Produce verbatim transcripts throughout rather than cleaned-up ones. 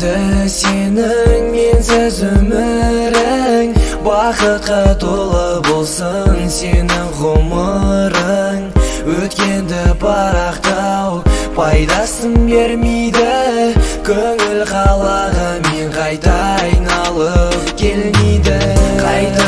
Келмейді сенің менсіз өмірің, бақытқа толы болсын сенің ғұмырың. Өткенді парақтау пайдасын бермейді, көңіл қалаға мен қайта айналып келмейді. Қайта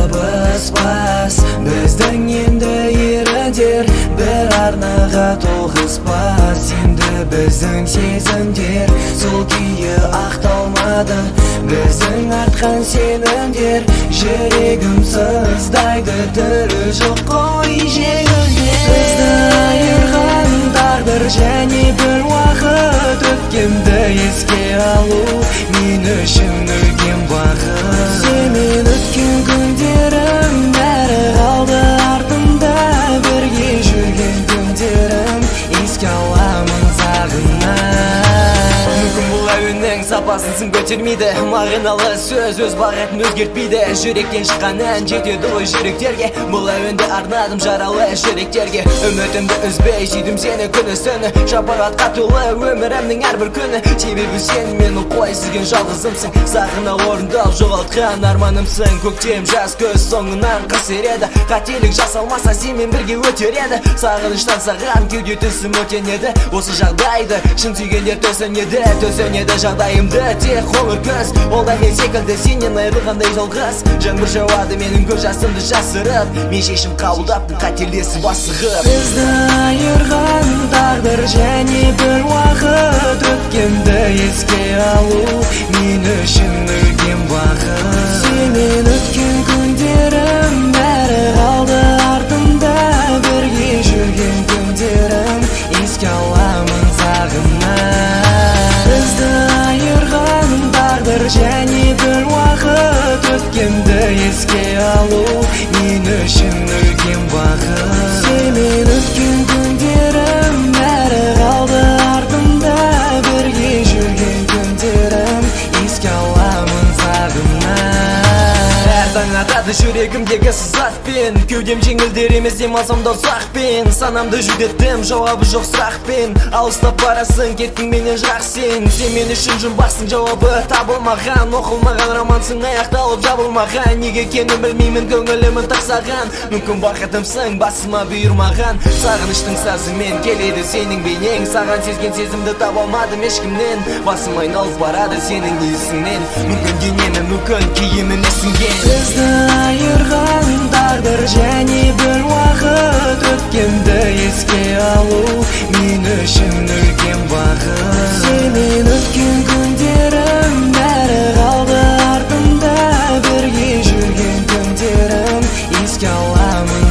табыспас біздің енді еріндер, бір арнаға тоғыспас енді біздің сезімдер. Сол күйі ақталмады біздің артқан сенімдер, жүрегім сыздайды, түрі жоқ қой жеңілген. Бізді айырған тағдыр және бір уақыт, өткенді еске алу мен үшін үлкен бақыт. Сенімен өткен күндерім бәрі қалды артымда, бірге жүрген күндерім еске аламын сағынып. Мүмкін бұл әуеннің сапасын сын көтермейді, мағыналы сөз өз бағытын өзгертпейді. Жүректен шыққан ән жетеді ғой жүректерге, бұл әуенді арнадым жаралы жүректерге. Үмітімді үзбей сүйдім сені күні түні, шапағатқа толы өмірімнің әрбір күні. Себебі сен менің құлай сүрген жалғызымсың, сағына орындап жоғалтқан арманымсың. Көктем жаз көз соңынан қыс ереді, қателік жасалмаса сенмен бірге өтер еді. Сағыныштан саған кеуде түсім өтенеді, осы жағдайды шын сүйгендер төсенеді. Төсенеді жағдайымды тек қоңыр көз, ол да мен секілді сенен айырылғандай жалғыз. Жаңбыр жауады менің көз жасымды жасырып, мен шешім қабылдаптың қателесіп асығып. Бізді айырған тағдыр және бір уақыт, өткенді еске алу мен үшін үлкен бақыт. Сенімен өткен күндерім бәрі қалды артымда, бірге жүрген күндерім еске аламын сағынып. Бізді айырған тағдыр және бір уақыт, өткенді еске алу мен үшін үлкен бақыт. Сенімен өткен күндерім бәрі қалды артымда, бірге жүрген күндерім еске аламын сағынып. Әр таң атады жүрегімдегі сызатпен, кеудем жеңілдер емес демалсам да ұзақпен. Санамды жүдеттім жауабы жоқ сұрақпен, алыстап барасың кеттің менен жырақ сен. Сен мен үшін жұмбақсың жауабы табылмаған, оқылмаған романсың аяқталып жабылмаған. Неге екенін білмеймін көңілімін тақсаған, мүмкін бақытымсың басыма бұйырмаған. Сағыныштың сазымен келеді сенің бейнең, саған сезген сезімді таба алмадым ешкімнен. Басым айналып барады сенің есіңнен, мүмкін денемі мүмкін киіміме сіңген. Бізді айырған тағдыр және бір уақыт, өткенді еске алу мен үшін үлкен бақыт. Сенімен өткен күндерім бәрі қалды артымда, бірге жүрген күндерім еске аламын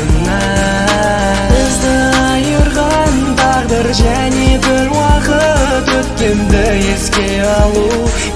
сағынып. Бізді айырған тағдыр және бір уақыт, өткенді еске алу